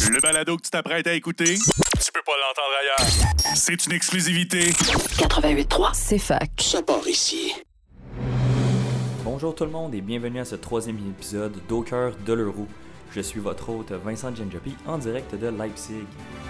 Le balado que tu t'apprêtes à écouter, tu peux pas l'entendre ailleurs. C'est une exclusivité. 88.3, c'est fac. Ça part ici. Bonjour tout le monde et bienvenue à ce troisième épisode d'Au cœur de l'Euro. Je suis votre hôte Vincent Genjopi en direct de Leipzig.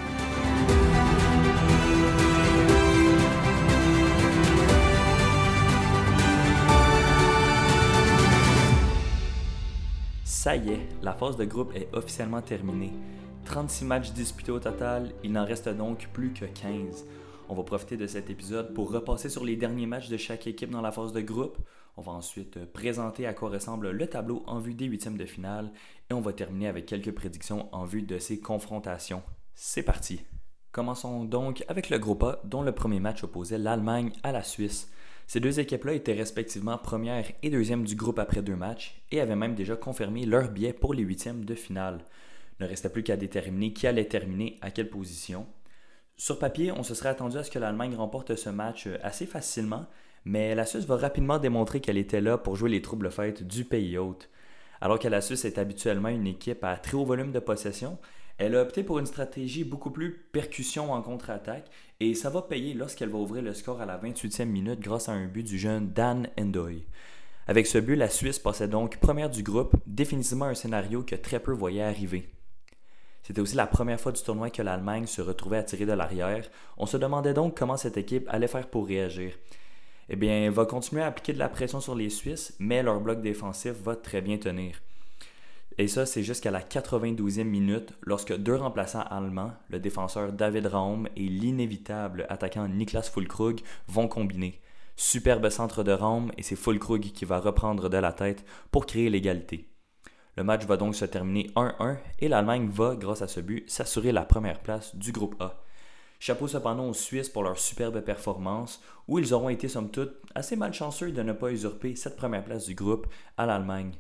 Ça y est, la phase de groupe est officiellement terminée. 36 matchs disputés au total, il n'en reste donc plus que 15. On va profiter de cet épisode pour repasser sur les derniers matchs de chaque équipe dans la phase de groupe. On va ensuite présenter à quoi ressemble le tableau en vue des huitièmes de finale et on va terminer avec quelques prédictions en vue de ces confrontations. C'est parti! Commençons donc avec le groupe A dont le premier match opposait l'Allemagne à la Suisse. Ces deux équipes-là étaient respectivement première et deuxième du groupe après deux matchs et avaient même déjà confirmé leur billet pour les huitièmes de finale. Il ne restait plus qu'à déterminer qui allait terminer à quelle position. Sur papier, on se serait attendu à ce que l'Allemagne remporte ce match assez facilement, mais la Suisse va rapidement démontrer qu'elle était là pour jouer les troubles fêtes du pays hôte. Alors que la Suisse est habituellement une équipe à très haut volume de possession, elle a opté pour une stratégie beaucoup plus percussion en contre-attaque et ça va payer lorsqu'elle va ouvrir le score à la 28e minute grâce à un but du jeune Dan Endoy. Avec ce but, la Suisse passait donc première du groupe, définitivement un scénario que très peu voyaient arriver. C'était aussi la première fois du tournoi que l'Allemagne se retrouvait à tirer de l'arrière. On se demandait donc comment cette équipe allait faire pour réagir. Eh bien, elle va continuer à appliquer de la pression sur les Suisses, mais leur bloc défensif va très bien tenir. Et ça, c'est jusqu'à la 92e minute, lorsque deux remplaçants allemands, le défenseur David Raum et l'inévitable attaquant Niklas Füllkrug, vont combiner. Superbe centre de Raum et c'est Füllkrug qui va reprendre de la tête pour créer l'égalité. Le match va donc se terminer 1-1 et l'Allemagne va, grâce à ce but, s'assurer la première place du groupe A. Chapeau cependant aux Suisses pour leur superbe performance, où ils auront été somme toute assez malchanceux de ne pas usurper cette première place du groupe à l'Allemagne.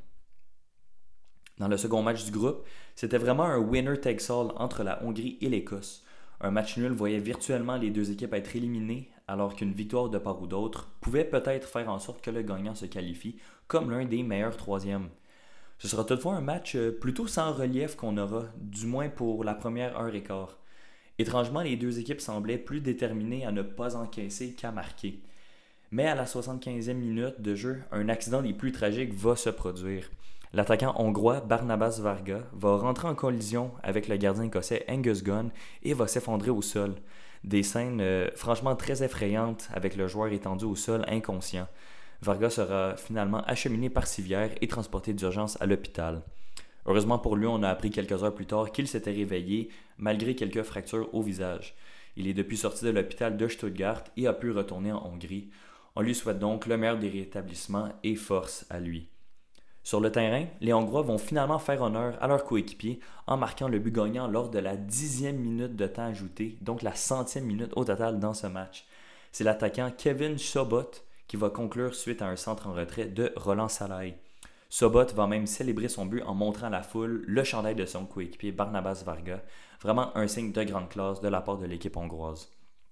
Dans le second match du groupe, c'était vraiment un winner takes all entre la Hongrie et l'Écosse. Un match nul voyait virtuellement les deux équipes être éliminées, alors qu'une victoire de part ou d'autre pouvait peut-être faire en sorte que le gagnant se qualifie comme l'un des meilleurs troisièmes. Ce sera toutefois un match plutôt sans relief qu'on aura, du moins pour la première heure et quart. Étrangement, les deux équipes semblaient plus déterminées à ne pas encaisser qu'à marquer. Mais à la 75e minute de jeu, un accident des plus tragiques va se produire. L'attaquant hongrois Barnabas Varga va rentrer en collision avec le gardien écossais Angus Gunn et va s'effondrer au sol. Des scènes franchement très effrayantes avec le joueur étendu au sol inconscient. Varga sera finalement acheminé par civière et transporté d'urgence à l'hôpital. Heureusement pour lui, on a appris quelques heures plus tard qu'il s'était réveillé malgré quelques fractures au visage. Il est depuis sorti de l'hôpital de Stuttgart et a pu retourner en Hongrie. On lui souhaite donc le meilleur des rétablissements et force à lui. Sur le terrain, les Hongrois vont finalement faire honneur à leur coéquipier en marquant le but gagnant lors de la 10e minute de temps ajouté, donc la 100e minute au total dans ce match. C'est l'attaquant Kevin Chabot qui va conclure suite à un centre en retrait de Roland Salai. Chabot va même célébrer son but en montrant à la foule le chandail de son coéquipier Barnabas Varga, vraiment un signe de grande classe de la part de l'équipe hongroise.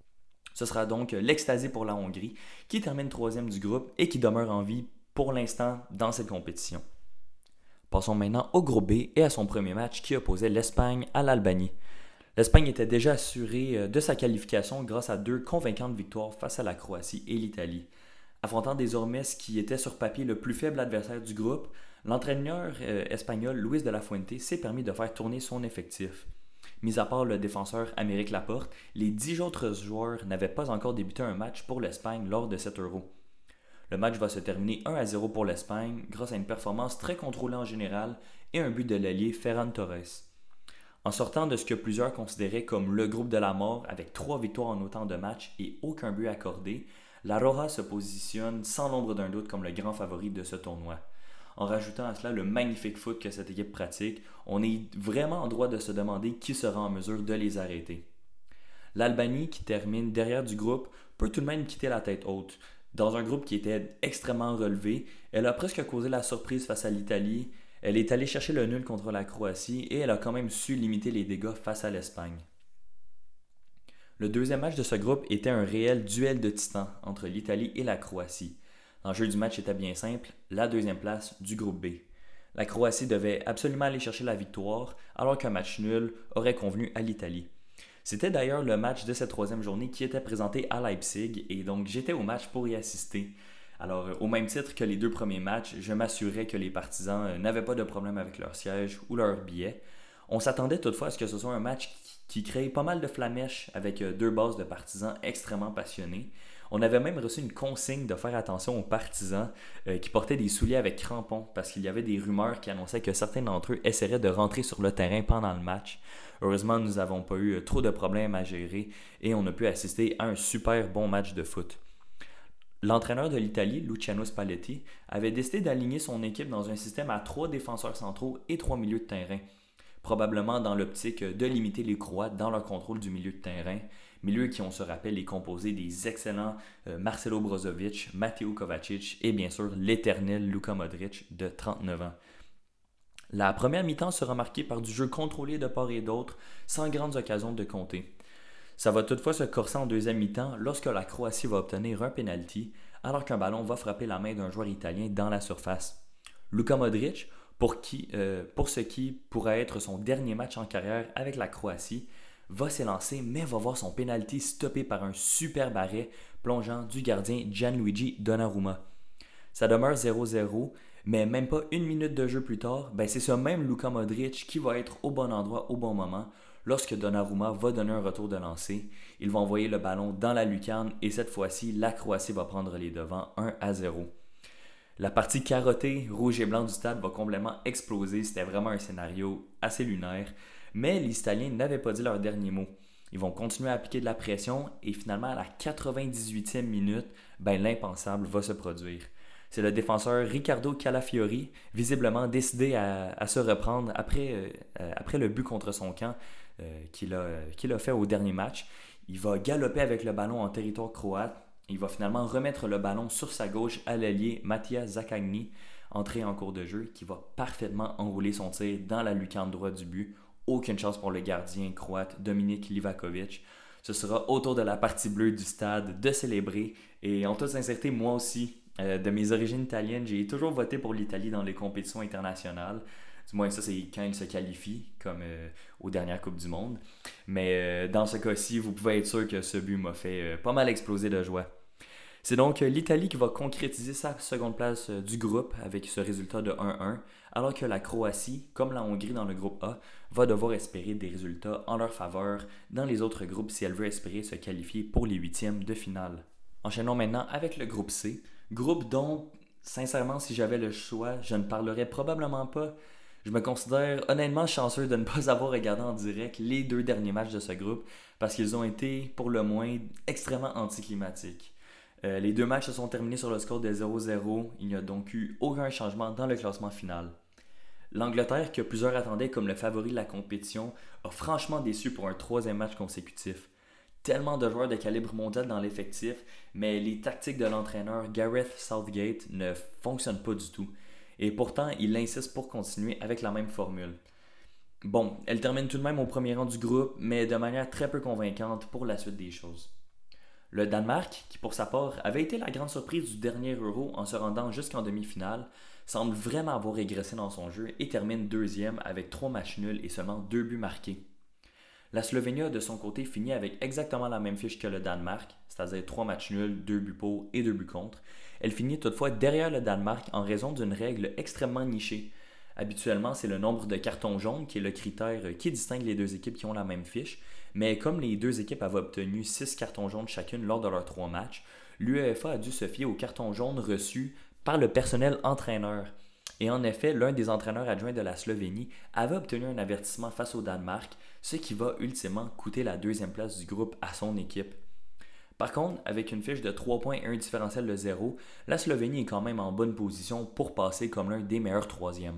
Ce sera donc l'extasie pour la Hongrie qui termine troisième du groupe et qui demeure en vie pour l'instant dans cette compétition. Passons maintenant au groupe B et à son premier match qui opposait l'Espagne à l'Albanie. L'Espagne était déjà assurée de sa qualification grâce à deux convaincantes victoires face à la Croatie et l'Italie. Affrontant désormais ce qui était sur papier le plus faible adversaire du groupe, l'entraîneur espagnol Luis de la Fuente s'est permis de faire tourner son effectif. Mis à part le défenseur Aymeric Laporte, les 10 autres joueurs n'avaient pas encore débuté un match pour l'Espagne lors de cet Euro. Le match va se terminer 1-0 pour l'Espagne grâce à une performance très contrôlée en général et un but de l'ailier Ferran Torres. En sortant de ce que plusieurs considéraient comme le groupe de la mort avec 3 victoires en autant de matchs et aucun but accordé, la Roja se positionne sans l'ombre d'un doute comme le grand favori de ce tournoi. En rajoutant à cela le magnifique foot que cette équipe pratique, on est vraiment en droit de se demander qui sera en mesure de les arrêter. L'Albanie, qui termine derrière du groupe, peut tout de même quitter la tête haute. Dans un groupe qui était extrêmement relevé, elle a presque causé la surprise face à l'Italie, elle est allée chercher le nul contre la Croatie et elle a quand même su limiter les dégâts face à l'Espagne. Le deuxième match de ce groupe était un réel duel de titans entre l'Italie et la Croatie. L'enjeu du match était bien simple, la deuxième place du groupe B. La Croatie devait absolument aller chercher la victoire, alors qu'un match nul aurait convenu à l'Italie. C'était d'ailleurs le match de cette troisième journée qui était présenté à Leipzig, et donc j'étais au match pour y assister. Alors, au même titre que les 2 premiers matchs, je m'assurais que les partisans n'avaient pas de problème avec leur siège ou leur billet. On s'attendait toutefois à ce que ce soit un match qui crée pas mal de flamèches avec 2 bases de partisans extrêmement passionnés. On avait même reçu une consigne de faire attention aux partisans qui portaient des souliers avec crampons parce qu'il y avait des rumeurs qui annonçaient que certains d'entre eux essaieraient de rentrer sur le terrain pendant le match. Heureusement, nous n'avons pas eu trop de problèmes à gérer et on a pu assister à un super bon match de foot. L'entraîneur de l'Italie, Luciano Spalletti, avait décidé d'aligner son équipe dans un système à 3 défenseurs centraux et 3 milieux de terrain, probablement dans l'optique de limiter les Croates dans leur contrôle du milieu de terrain, milieu qui, on se rappelle, est composé des excellents Marcelo Brozovic, Mateo Kovacic et bien sûr l'éternel Luka Modric de 39 ans. La première mi-temps sera marquée par du jeu contrôlé de part et d'autre, sans grandes occasions de compter. Ça va toutefois se corser en deuxième mi-temps lorsque la Croatie va obtenir un penalty, alors qu'un ballon va frapper la main d'un joueur italien dans la surface. Luka Modric, pour ce qui pourrait être son dernier match en carrière avec la Croatie, va s'élancer mais va voir son penalty stoppé par un super arrêt plongeant du gardien Gianluigi Donnarumma. Ça demeure 0-0, mais même pas une minute de jeu plus tard, c'est ce même Luka Modric qui va être au bon endroit au bon moment lorsque Donnarumma va donner un retour de lancer. Il va envoyer le ballon dans la lucarne et cette fois-ci, la Croatie va prendre les devants 1-0. La partie carottée, rouge et blanc du stade va complètement exploser. C'était vraiment un scénario assez lunaire. Mais les Italiens n'avaient pas dit leur dernier mot. Ils vont continuer à appliquer de la pression et finalement à la 98e minute, l'impensable va se produire. C'est le défenseur Riccardo Calafiori, visiblement décidé à se reprendre après le but contre son camp qu'il a fait au dernier match. Il va galoper avec le ballon en territoire croate. Il va finalement remettre le ballon sur sa gauche à l'ailier Matija Zaccagni, entré en cours de jeu, qui va parfaitement enrouler son tir dans la lucarne droite du but. Aucune chance pour le gardien croate Dominik Livakovic. Ce sera autour de la partie bleue du stade de célébrer. Et en toute sincérité, moi aussi, de mes origines italiennes, j'ai toujours voté pour l'Italie dans les compétitions internationales. Du moins, ça, c'est quand ils se qualifient, comme aux dernières Coupes du Monde. Mais dans ce cas-ci, vous pouvez être sûr que ce but m'a fait pas mal exploser de joie. C'est donc l'Italie qui va concrétiser sa seconde place du groupe avec ce résultat de 1-1, alors que la Croatie, comme la Hongrie dans le groupe A, va devoir espérer des résultats en leur faveur dans les autres groupes si elle veut espérer se qualifier pour les huitièmes de finale. Enchaînons maintenant avec le groupe C, groupe dont, sincèrement, si j'avais le choix, je ne parlerais probablement pas. Je me considère honnêtement chanceux de ne pas avoir regardé en direct les 2 derniers matchs de ce groupe parce qu'ils ont été, pour le moins, extrêmement anticlimatiques. Les 2 matchs se sont terminés sur le score de 0-0. Il n'y a donc eu aucun changement dans le classement final. L'Angleterre, que plusieurs attendaient comme le favori de la compétition, a franchement déçu pour un 3e match consécutif. Tellement de joueurs de calibre mondial dans l'effectif, mais les tactiques de l'entraîneur Gareth Southgate ne fonctionnent pas du tout. Et pourtant, il insiste pour continuer avec la même formule. Bon, elle termine tout de même au premier rang du groupe, mais de manière très peu convaincante pour la suite des choses. Le Danemark, qui pour sa part avait été la grande surprise du dernier Euro en se rendant jusqu'en demi-finale, semble vraiment avoir régressé dans son jeu et termine 2e avec 3 matchs nuls et seulement 2 buts marqués. La Slovénie, de son côté, finit avec exactement la même fiche que le Danemark, c'est-à-dire 3 matchs nuls, 2 buts pour et 2 buts contre. Elle finit toutefois derrière le Danemark en raison d'une règle extrêmement nichée. Habituellement, c'est le nombre de cartons jaunes qui est le critère qui distingue les 2 équipes qui ont la même fiche. Mais comme les 2 équipes avaient obtenu 6 cartons jaunes chacune lors de leurs 3 matchs, l'UEFA a dû se fier aux cartons jaunes reçus par le personnel entraîneur. Et en effet, l'un des entraîneurs adjoints de la Slovénie avait obtenu un avertissement face au Danemark, ce qui va ultimement coûter la 2e place du groupe à son équipe. Par contre, avec une fiche de 3 points et un différentiel de 0, la Slovénie est quand même en bonne position pour passer comme l'un des meilleurs 3e.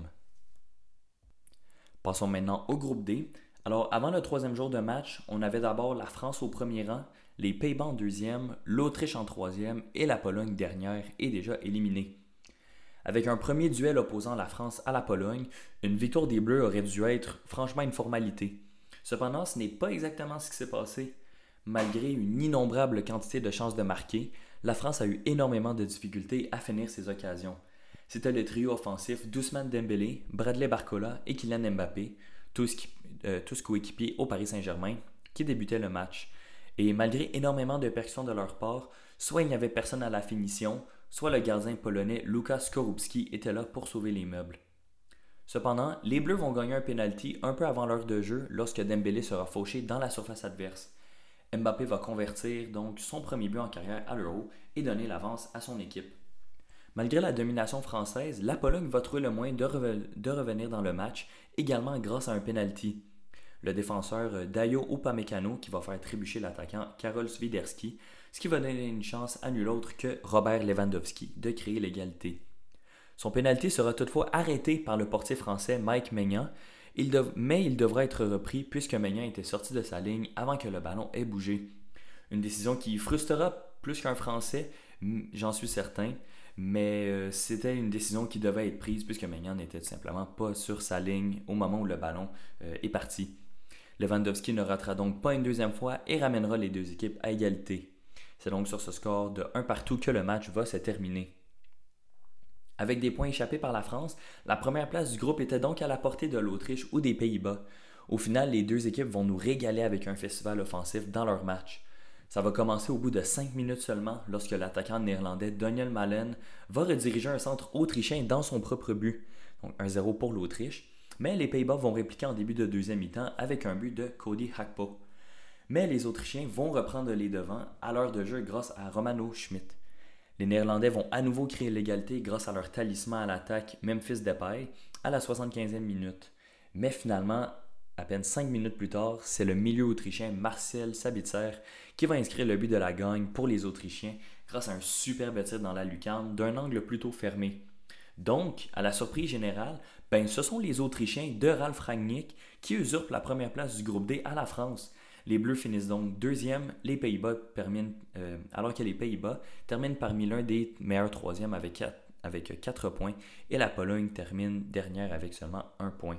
Passons maintenant au groupe D. Alors, avant le 3e jour de match, on avait d'abord la France au premier rang, les Pays-Bas en 2e, l'Autriche en 3e et la Pologne dernière est déjà éliminée. Avec un premier duel opposant la France à la Pologne, une victoire des Bleus aurait dû être franchement une formalité. Cependant, ce n'est pas exactement ce qui s'est passé. Malgré une innombrable quantité de chances de marquer, la France a eu énormément de difficultés à finir ses occasions. C'était le trio offensif d'Ousmane Dembélé, Bradley Barcola et Kylian Mbappé, tous coéquipiers au Paris Saint-Germain, qui débutaient le match. Et malgré énormément de percussions de leur part, soit il n'y avait personne à la finition, soit le gardien polonais Łukasz Skorupski était là pour sauver les meubles. Cependant, les Bleus vont gagner un pénalty un peu avant l'heure de jeu lorsque Dembélé sera fauché dans la surface adverse. Mbappé va convertir donc son premier but en carrière à l'Euro et donner l'avance à son équipe. Malgré la domination française, la Pologne va trouver le moyen de revenir dans le match, également grâce à un pénalty. Le défenseur Dayo Upamecano qui va faire trébucher l'attaquant Karol Swiderski, ce qui va donner une chance à nul autre que Robert Lewandowski de créer l'égalité. Son pénalty sera toutefois arrêté par le portier français Mike Maignan, mais il devra être repris puisque Maignan était sorti de sa ligne avant que le ballon ait bougé. Une décision qui frustrera plus qu'un Français, j'en suis certain, mais c'était une décision qui devait être prise puisque Maignan n'était tout simplement pas sur sa ligne au moment où le ballon est parti. Lewandowski ne ratera donc pas une deuxième fois et ramènera les deux équipes à égalité. C'est donc sur ce score de 1-1 que le match va se terminer. Avec des points échappés par la France, la première place du groupe était donc à la portée de l'Autriche ou des Pays-Bas. Au final, les deux équipes vont nous régaler avec un festival offensif dans leur match. Ça va commencer au bout de 5 minutes seulement lorsque l'attaquant néerlandais Daniel Malen va rediriger un centre autrichien dans son propre but. Donc 1-0 pour l'Autriche. Mais les Pays-Bas vont répliquer en début de deuxième mi-temps avec un but de Cody Gakpo. Mais les Autrichiens vont reprendre les devants à l'heure de jeu grâce à Romano Schmidt. Les Néerlandais vont à nouveau créer l'égalité grâce à leur talisman à l'attaque Memphis Depay à la 75e minute. Mais finalement, à peine 5 minutes plus tard, c'est le milieu autrichien Marcel Sabitzer qui va inscrire le but de la gagne pour les Autrichiens grâce à un superbe tir dans la lucarne d'un angle plutôt fermé. Donc, à la surprise générale, ce sont les Autrichiens de Ralf Rangnick qui usurpent la première place du groupe D à la France. Les Bleus finissent donc deuxième, alors que les Pays-Bas terminent parmi l'un des meilleurs troisièmes avec 4 points et la Pologne termine dernière avec seulement 1 point.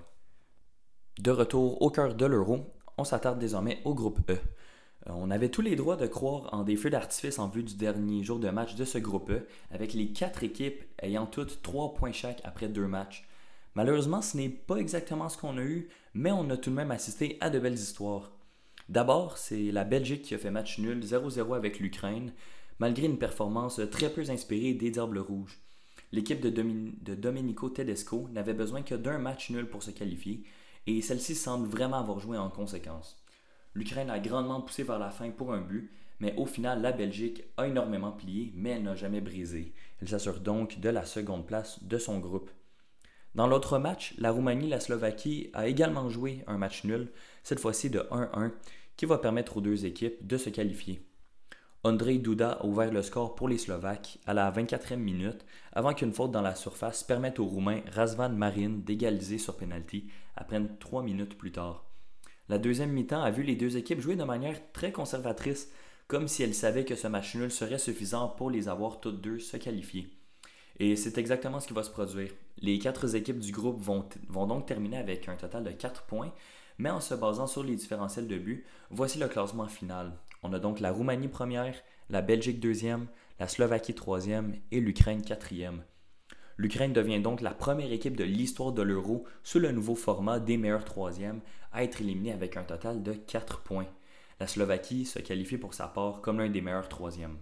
De retour au cœur de l'Euro, on s'attarde désormais au groupe E. On avait tous les droits de croire en des feux d'artifice en vue du dernier jour de match de ce groupe E, avec les 4 équipes ayant toutes 3 points chaque après 2 matchs. Malheureusement, ce n'est pas exactement ce qu'on a eu, mais on a tout de même assisté à de belles histoires. D'abord, c'est la Belgique qui a fait match nul 0-0 avec l'Ukraine, malgré une performance très peu inspirée des Diables Rouges. L'équipe de Domenico Tedesco n'avait besoin que d'un match nul pour se qualifier, et celle-ci semble vraiment avoir joué en conséquence. L'Ukraine a grandement poussé vers la fin pour un but, mais au final, la Belgique a énormément plié, mais elle n'a jamais brisé. Elle s'assure donc de la seconde place de son groupe. Dans l'autre match, la Roumanie et la Slovaquie a également joué un match nul, cette fois-ci de 1-1, qui va permettre aux deux équipes de se qualifier. Ondrej Duda a ouvert le score pour les Slovaques à la 24e minute, avant qu'une faute dans la surface permette au Roumain Razvan Marin d'égaliser sur pénalty à peine 3 minutes plus tard. La deuxième mi-temps a vu les deux équipes jouer de manière très conservatrice, comme si elles savaient que ce match nul serait suffisant pour les avoir toutes deux se qualifier. Et c'est exactement ce qui va se produire. Les 4 équipes du groupe vont donc terminer avec un total de 4 points, mais en se basant sur les différentiels de buts, voici le classement final. On a donc la Roumanie première, la Belgique deuxième, la Slovaquie troisième et l'Ukraine quatrième. L'Ukraine devient donc la première équipe de l'histoire de l'Euro sous le nouveau format des meilleurs troisièmes à être éliminée avec un total de 4 points. La Slovaquie se qualifie pour sa part comme l'un des meilleurs troisièmes.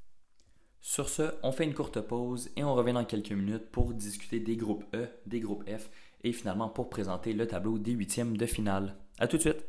Sur ce, on fait une courte pause et on revient dans quelques minutes pour discuter des groupes E, des groupes F et finalement pour présenter le tableau des huitièmes de finale. A tout de suite!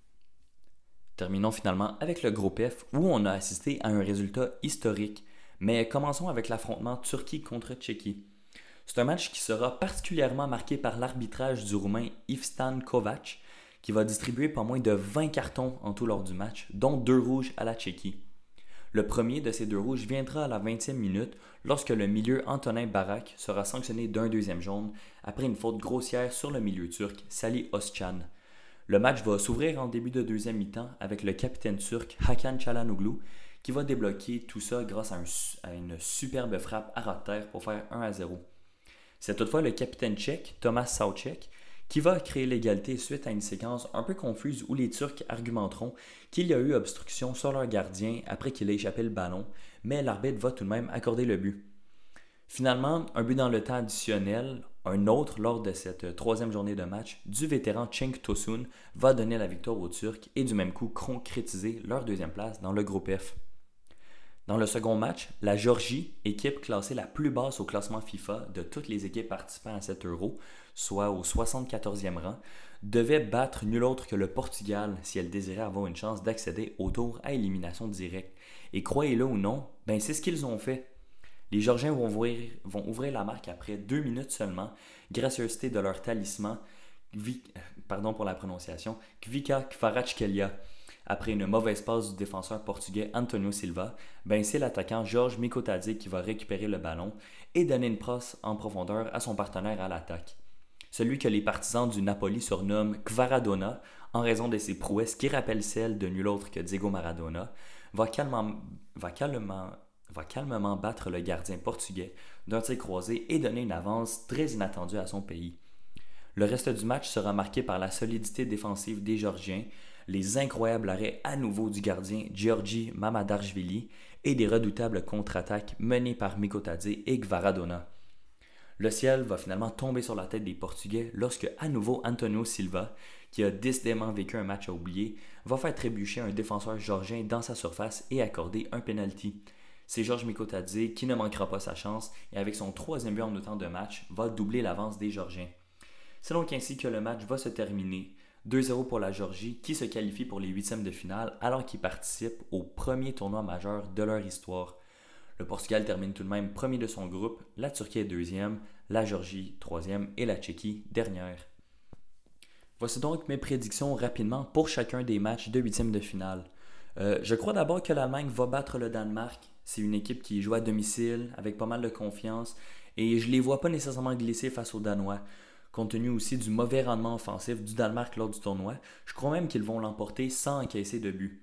Terminons finalement avec le groupe F où on a assisté à un résultat historique, mais commençons avec l'affrontement Turquie contre Tchéquie. C'est un match qui sera particulièrement marqué par l'arbitrage du Roumain Ivstan Kovac qui va distribuer pas moins de 20 cartons en tout lors du match, dont 2 rouges à la Tchéquie. Le premier de ces 2 rouges viendra à la 20e minute lorsque le milieu Antonin Barak sera sanctionné d'un deuxième jaune après une faute grossière sur le milieu turc Salih Özcan. Le match va s'ouvrir en début de deuxième mi-temps avec le capitaine turc Hakan Çalhanoğlu qui va débloquer tout ça grâce à une superbe frappe à ras de terre pour faire 1-0. C'est toutefois le capitaine tchèque Tomáš Souček qui va créer l'égalité suite à une séquence un peu confuse où les Turcs argumenteront qu'il y a eu obstruction sur leur gardien après qu'il ait échappé le ballon, mais l'arbitre va tout de même accorder le but. Finalement, un but dans le temps additionnel, un autre lors de cette troisième journée de match, du vétéran Cenk Tosun va donner la victoire aux Turcs et du même coup concrétiser leur deuxième place dans le groupe F. Dans le second match, la Géorgie, équipe classée la plus basse au classement FIFA de toutes les équipes participant à cet Euro, soit au 74e rang, devait battre nul autre que le Portugal si elle désirait avoir une chance d'accéder au tour à élimination directe. Et croyez-le ou non, c'est ce qu'ils ont fait. Les Géorgiens vont ouvrir la marque après 2 minutes seulement, gracieuseté de leur talisman, Kvicha Kvaratskhelia. Après une mauvaise passe du défenseur portugais Antonio Silva, c'est l'attaquant George Mikotadze qui va récupérer le ballon et donner une passe en profondeur à son partenaire à l'attaque. Celui que les partisans du Napoli surnomment Kvaradona, en raison de ses prouesses qui rappellent celles de nul autre que Diego Maradona, va calmement battre le gardien portugais d'un tir croisé et donner une avance très inattendue à son pays. Le reste du match sera marqué par la solidité défensive des Géorgiens, les incroyables arrêts à nouveau du gardien Giorgi Mamadarshvili et des redoutables contre-attaques menées par Mikotadze et Kvaradona. Le ciel va finalement tomber sur la tête des Portugais lorsque à nouveau Antonio Silva, qui a décidément vécu un match à oublier, va faire trébucher un défenseur géorgien dans sa surface et accorder un penalty. C'est George Mikotadze qui ne manquera pas sa chance et avec son troisième but en autant de matchs va doubler l'avance des Géorgiens. C'est donc ainsi que le match va se terminer. 2-0 pour la Géorgie qui se qualifie pour les huitièmes de finale alors qu'ils participent au premier tournoi majeur de leur histoire. Le Portugal termine tout de même premier de son groupe, la Turquie est deuxième, la Géorgie troisième et la Tchéquie dernière. Voici donc mes prédictions rapidement pour chacun des matchs de huitièmes de finale. Je crois d'abord que l'Allemagne va battre le Danemark. C'est une équipe qui joue à domicile avec pas mal de confiance et je ne les vois pas nécessairement glisser face aux Danois. Compte tenu aussi du mauvais rendement offensif du Danemark lors du tournoi, je crois même qu'ils vont l'emporter sans encaisser de but.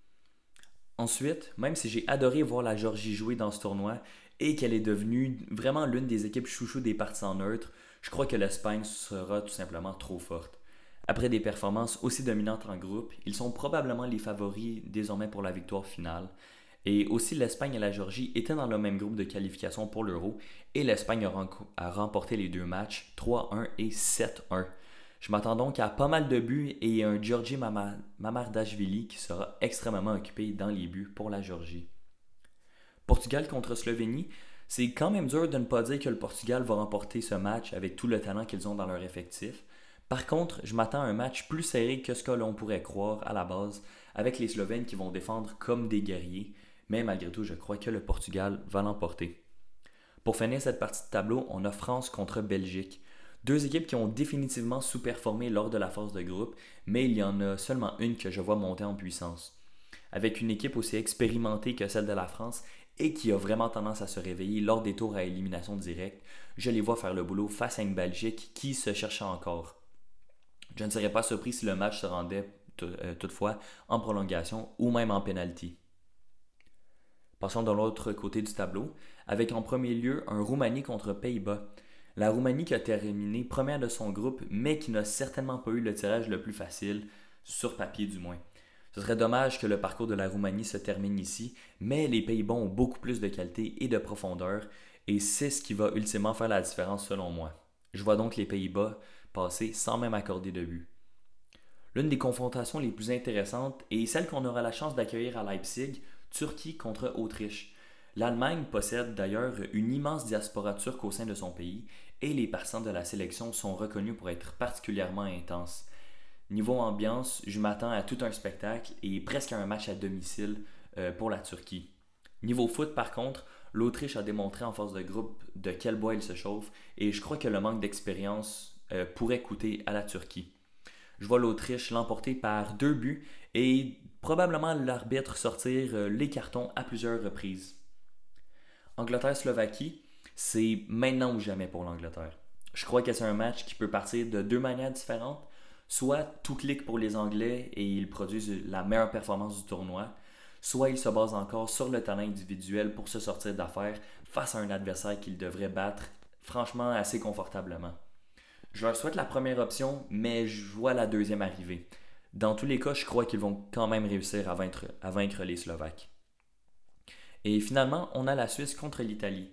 Ensuite, même si j'ai adoré voir la Géorgie jouer dans ce tournoi et qu'elle est devenue vraiment l'une des équipes chouchou des partisans neutres, je crois que l'Espagne sera tout simplement trop forte. Après des performances aussi dominantes en groupe, ils sont probablement les favoris désormais pour la victoire finale. Et aussi l'Espagne et la Géorgie étaient dans le même groupe de qualification pour l'Euro et l'Espagne a remporté les deux matchs 3-1 et 7-1. Je m'attends donc à pas mal de buts et un Giorgi Mamardashvili qui sera extrêmement occupé dans les buts pour la Géorgie. Portugal contre Slovénie, c'est quand même dur de ne pas dire que le Portugal va remporter ce match avec tout le talent qu'ils ont dans leur effectif. Par contre, je m'attends à un match plus serré que ce que l'on pourrait croire à la base, avec les Slovènes qui vont défendre comme des guerriers, mais malgré tout, je crois que le Portugal va l'emporter. Pour finir cette partie de tableau, on a France contre Belgique. Deux équipes qui ont définitivement sous-performé lors de la phase de groupe, mais il y en a seulement une que je vois monter en puissance. Avec une équipe aussi expérimentée que celle de la France et qui a vraiment tendance à se réveiller lors des tours à élimination directe, je les vois faire le boulot face à une Belgique qui se cherche encore. Je ne serais pas surpris si le match se rendait toutefois en prolongation ou même en pénalty. Passons de l'autre côté du tableau, avec en premier lieu un Roumanie contre Pays-Bas. La Roumanie qui a terminé première de son groupe, mais qui n'a certainement pas eu le tirage le plus facile, sur papier du moins. Ce serait dommage que le parcours de la Roumanie se termine ici, mais les Pays-Bas ont beaucoup plus de qualité et de profondeur, et c'est ce qui va ultimement faire la différence selon moi. Je vois donc les Pays-Bas passer sans même accorder de but. L'une des confrontations les plus intéressantes est celle qu'on aura la chance d'accueillir à Leipzig, Turquie contre Autriche. L'Allemagne possède d'ailleurs une immense diaspora turque au sein de son pays et les partisans de la sélection sont reconnus pour être particulièrement intenses. Niveau ambiance, je m'attends à tout un spectacle et presque à un match à domicile pour la Turquie. Niveau foot par contre, l'Autriche a démontré en phase de groupe de quel bois il se chauffe et je crois que le manque d'expérience pourrait coûter à la Turquie. Je vois l'Autriche l'emporter par 2 buts et probablement l'arbitre sortir les cartons à plusieurs reprises. Angleterre-Slovaquie, c'est maintenant ou jamais pour l'Angleterre. Je crois que c'est un match qui peut partir de deux manières différentes. Soit tout clique pour les Anglais et ils produisent la meilleure performance du tournoi, soit ils se basent encore sur le talent individuel pour se sortir d'affaires face à un adversaire qu'ils devraient battre franchement assez confortablement. Je leur souhaite la première option, mais je vois la deuxième arriver. Dans tous les cas, je crois qu'ils vont quand même réussir à vaincre les Slovaques. Et finalement, on a la Suisse contre l'Italie.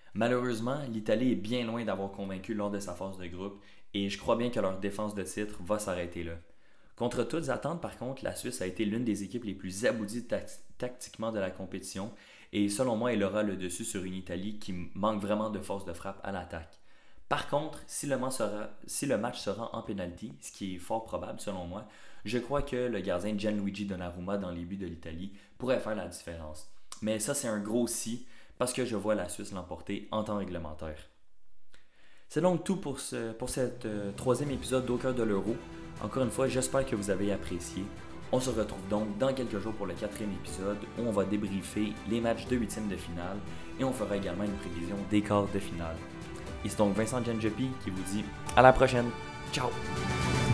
Malheureusement, l'Italie est bien loin d'avoir convaincu lors de sa phase de groupe et je crois bien que leur défense de titre va s'arrêter là. Contre toutes attentes, par contre, la Suisse a été l'une des équipes les plus abouties tactiquement de la compétition et selon moi, elle aura le dessus sur une Italie qui manque vraiment de force de frappe à l'attaque. Par contre, si le match sera en pénalty, ce qui est fort probable selon moi, je crois que le gardien Gianluigi Donnarumma dans les buts de l'Italie pourrait faire la différence. Mais ça, c'est un gros si, parce que je vois la Suisse l'emporter en temps réglementaire. C'est donc tout pour cet troisième épisode d'Au cœur de l'Euro. Encore une fois, j'espère que vous avez apprécié. On se retrouve donc dans quelques jours pour le 4e épisode où on va débriefer les matchs de 8e de finale et on fera également une prévision des quarts de finale. Et c'est donc Vincent Giangepi qui vous dit à la prochaine. Ciao!